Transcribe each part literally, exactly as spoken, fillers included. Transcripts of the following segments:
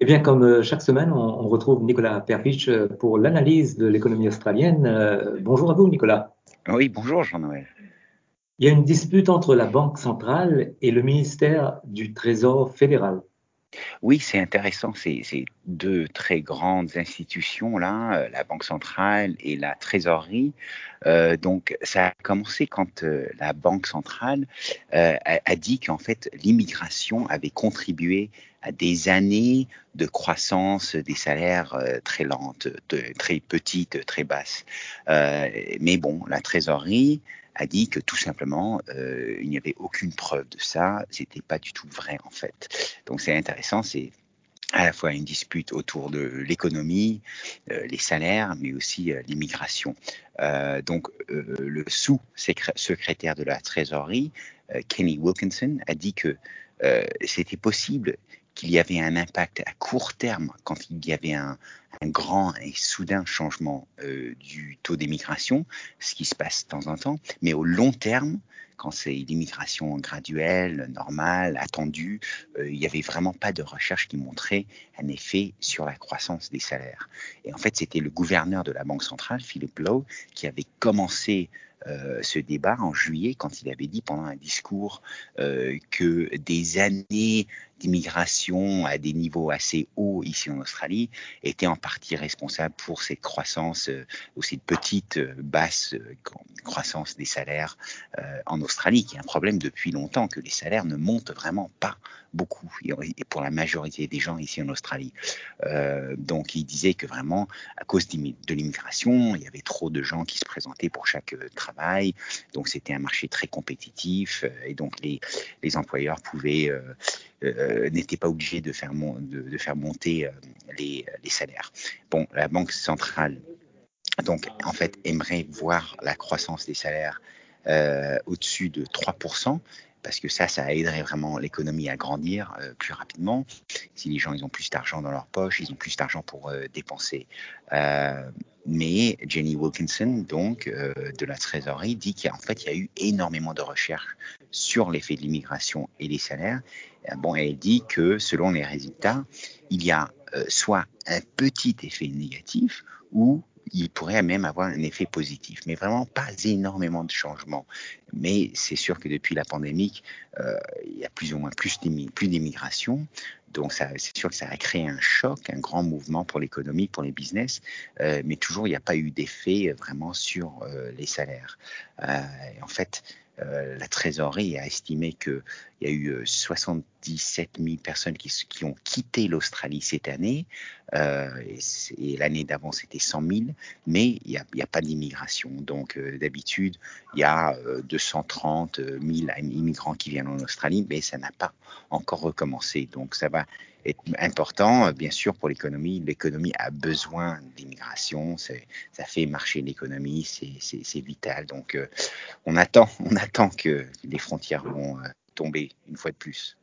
Eh bien, comme euh, chaque semaine, on, on retrouve Nicolas Perpich euh, pour l'analyse de l'économie australienne. Euh, bonjour à vous, Nicolas. Oui, bonjour Jean-Noël. Il y a une dispute entre la Banque centrale et le ministère du Trésor fédéral. Oui, c'est intéressant, c'est c'est deux très grandes institutions là, euh, la Banque centrale et la trésorerie. Euh, donc ça a commencé quand euh, la Banque centrale euh, a, a dit qu'en fait l'immigration avait contribué à des années de croissance des salaires euh, très lentes, de- très petites, très basses. Euh, mais bon, la trésorerie a dit que tout simplement, euh, il n'y avait aucune preuve de ça, c'était pas du tout vrai en fait. Donc c'est intéressant, c'est à la fois une dispute autour de l'économie, euh, les salaires, mais aussi euh, l'immigration. Euh, donc euh, le sous-secrétaire de la trésorerie, euh, Kenny Wilkinson, a dit que euh, c'était possible qu'il y avait un impact à court terme quand il y avait un, un grand et soudain changement euh, du taux d'émigration, ce qui se passe de temps en temps, mais au long terme, quand c'est l'immigration graduelle, normale, attendue, euh, il n'y avait vraiment pas de recherche qui montrait un effet sur la croissance des salaires. Et en fait, c'était le gouverneur de la Banque centrale, Philip Lowe, qui avait commencé euh, ce débat en juillet quand il avait dit pendant un discours euh, que des années d'immigration à des niveaux assez hauts ici en Australie étaient en partie responsables pour cette croissance, euh, aussi petite, euh, basse euh, croissance des salaires euh, en Australie, qui est un problème depuis longtemps, que les salaires ne montent vraiment pas beaucoup, et pour la majorité des gens ici en Australie. Euh, donc il disait que vraiment, à cause de l'immigration, il y avait trop de gens qui se présentaient pour chaque euh, travail, donc c'était un marché très compétitif, euh, et donc les, les employeurs pouvaient, euh, euh, n'étaient pas obligés de faire, mon, de, de faire monter euh, les, les salaires. Bon, la Banque centrale, donc en fait, aimerait voir la croissance des salaires euh, au-dessus de trois pour cent, parce que ça, ça aiderait vraiment l'économie à grandir euh, plus rapidement. Si les gens ils ont plus d'argent dans leur poche, ils ont plus d'argent pour euh, dépenser. Euh, mais Jenny Wilkinson, donc euh, de la trésorerie, dit qu'en fait, il y a eu énormément de recherches sur l'effet de l'immigration et les salaires. Euh, bon, elle dit que selon les résultats, il y a euh, soit un petit effet négatif ou il pourrait même avoir un effet positif, mais vraiment pas énormément de changements. Mais c'est sûr que depuis la pandémie, euh, il y a plus ou moins plus d'immigration, donc ça, c'est sûr que ça a créé un choc, un grand mouvement pour l'économie, pour les business, euh, mais toujours il n'y a pas eu d'effet vraiment sur euh, les salaires. Euh, et en fait, euh, la trésorerie a estimé qu'il y a eu soixante-dix-sept mille personnes qui, qui ont quitté l'Australie cette année, euh, et, et l'année d'avant c'était cent mille, mais il n'y a, a, pas d'immigration. Donc euh, d'habitude, il y a euh, deux cent trente mille immigrants qui viennent en Australie, mais ça n'a pas encore recommencé. Donc ça va être important, bien sûr, pour l'économie. L'économie a besoin d'immigration, ça fait marcher l'économie, c'est vital. Donc euh, on attend, on attend que les frontières vont euh, tomber une fois de plus.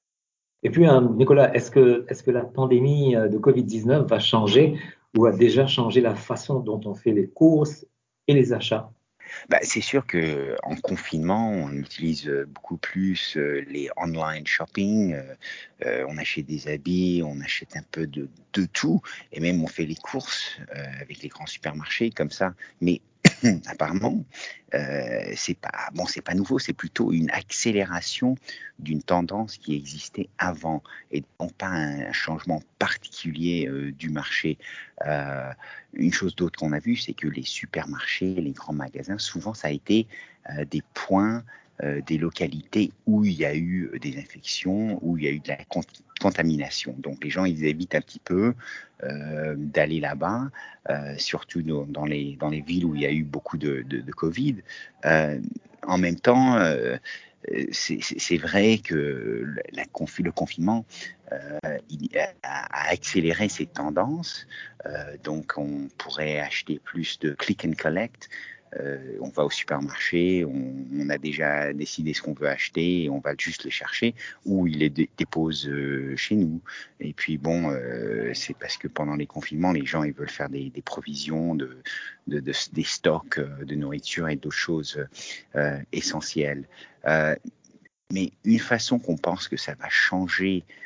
Et puis, euh, Nicolas, est-ce que, est-ce que la pandémie euh, de covid dix-neuf va changer ou a déjà changé la façon dont on fait les courses et les achats? Bah, c'est sûr que en confinement, on utilise beaucoup plus euh, les online shopping. Euh, euh, on achète des habits, on achète un peu de, de tout, et même on fait les courses euh, avec les grands supermarchés comme ça. Mais apparemment, euh, c'est pas bon, c'est pas nouveau, c'est plutôt une accélération d'une tendance qui existait avant, et non pas un changement particulier euh, du marché. Euh, une chose d'autre qu'on a vu, c'est que les supermarchés, les grands magasins, souvent ça a été euh, des points, euh, des localités où il y a eu des infections, où il y a eu de la cont contamination. Donc les gens, ils évitent un petit peu euh, d'aller là-bas, euh, surtout dans, dans, les, dans les villes où il y a eu beaucoup de, de, de Covid. Euh, en même temps, euh, c'est vrai que la, le confinement euh, il a, a accéléré ces tendances. Euh, donc, on pourrait acheter plus de click and collect. Euh, on va au supermarché, on, on a déjà décidé ce qu'on veut acheter et on va juste le chercher ou il les dé dépose euh, chez nous. Et puis bon, euh, c'est parce que pendant les confinements, les gens ils veulent faire des, des provisions, de, de, de, des stocks de nourriture et d'autres choses euh, essentielles. Euh, mais une façon qu'on pense que ça va changer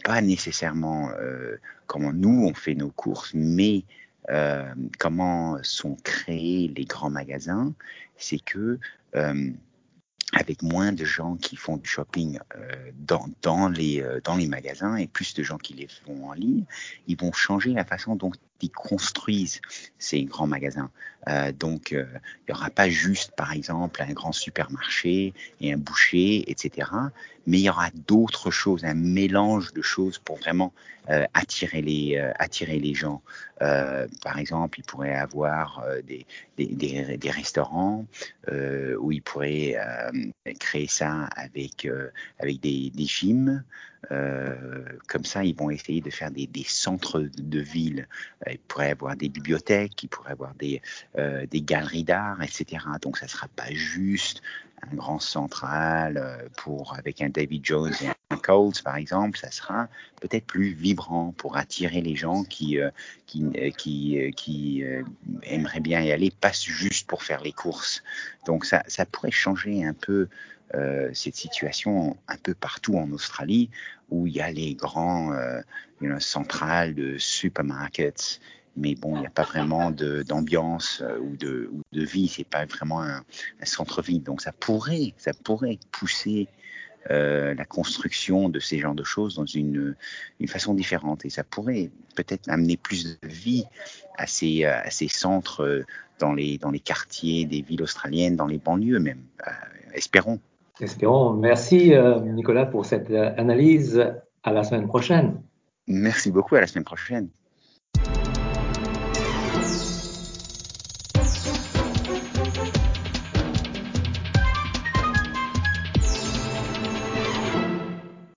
pas nécessairement euh, comment nous on fait nos courses, mais euh, comment sont créés les grands magasins, c'est que euh, avec moins de gens qui font du shopping euh, dans, dans, les, euh, dans les magasins et plus de gens qui les font en ligne, ils vont changer la façon dont ils construisent ces grands magasins. Euh, donc, euh, il n'y aura pas juste, par exemple, un grand supermarché et un boucher, et cetera. Mais il y aura d'autres choses, un mélange de choses pour vraiment euh, attirer, les, euh, attirer les gens. Euh, par exemple, il pourrait avoir euh, des, des, des, des restaurants euh, où il pourrait euh, créer ça avec, euh, avec des, des gyms. Euh, comme ça, ils vont essayer de faire des, des centres de ville. Il pourrait avoir des bibliothèques, il pourrait avoir des, euh, des galeries d'art, et cetera. Donc, ça ne sera pas juste un grand central euh, pour, avec un David Jones et un Coles, par exemple. Ça sera peut-être plus vibrant pour attirer les gens qui, euh, qui, euh, qui, euh, qui euh, aimeraient bien y aller, pas juste pour faire les courses. Donc, ça, ça pourrait changer un peu euh, cette situation un peu partout en Australie où il y a les grands euh, you know, centrales de supermarkets, mais bon, il n'y a pas vraiment de, d'ambiance euh, ou, de, ou de vie, c'est pas vraiment un, un centre-ville. Donc ça pourrait, ça pourrait pousser euh, la construction de ces genres de choses dans une, une façon différente et ça pourrait peut-être amener plus de vie à ces, à ces centres euh, dans les, dans les quartiers des villes australiennes, dans les banlieues même. Euh, espérons. Espérons. Merci, euh, Nicolas, pour cette euh, analyse. À la semaine prochaine. Merci beaucoup, à la semaine prochaine.